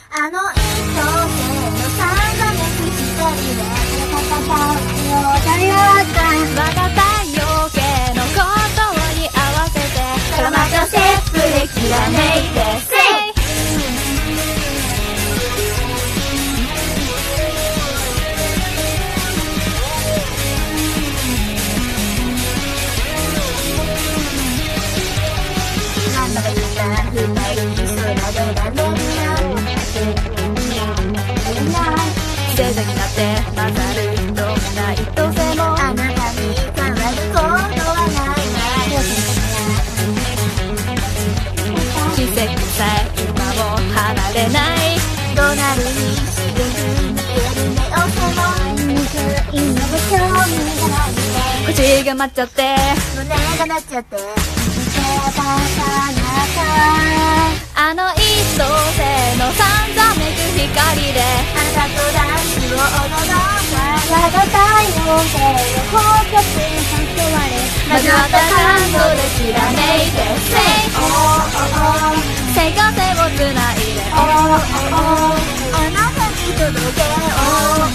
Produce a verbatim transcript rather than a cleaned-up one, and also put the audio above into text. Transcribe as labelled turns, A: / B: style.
A: あの一等星の三度目一人で戦うようだよだ
B: 我が太陽系のことに合わせて
A: カラマとセップできらめいてせいなんだか言ったら二人空でだね
B: 星座になって混ざる人がないどうせも
A: あなたに変わることはない
B: 奇跡さえ今も離れない
A: ドナルにしてる見える目をその今も興味がないね
B: 口が待っちゃって
A: 胸が鳴っちゃって
B: あの一等星のさんざめく光で
A: あなたとダンスを踊ろうか我が太陽星を放射線誘われ
B: 交わった感動できらめいてせい星と星をつないで
A: あなたに届け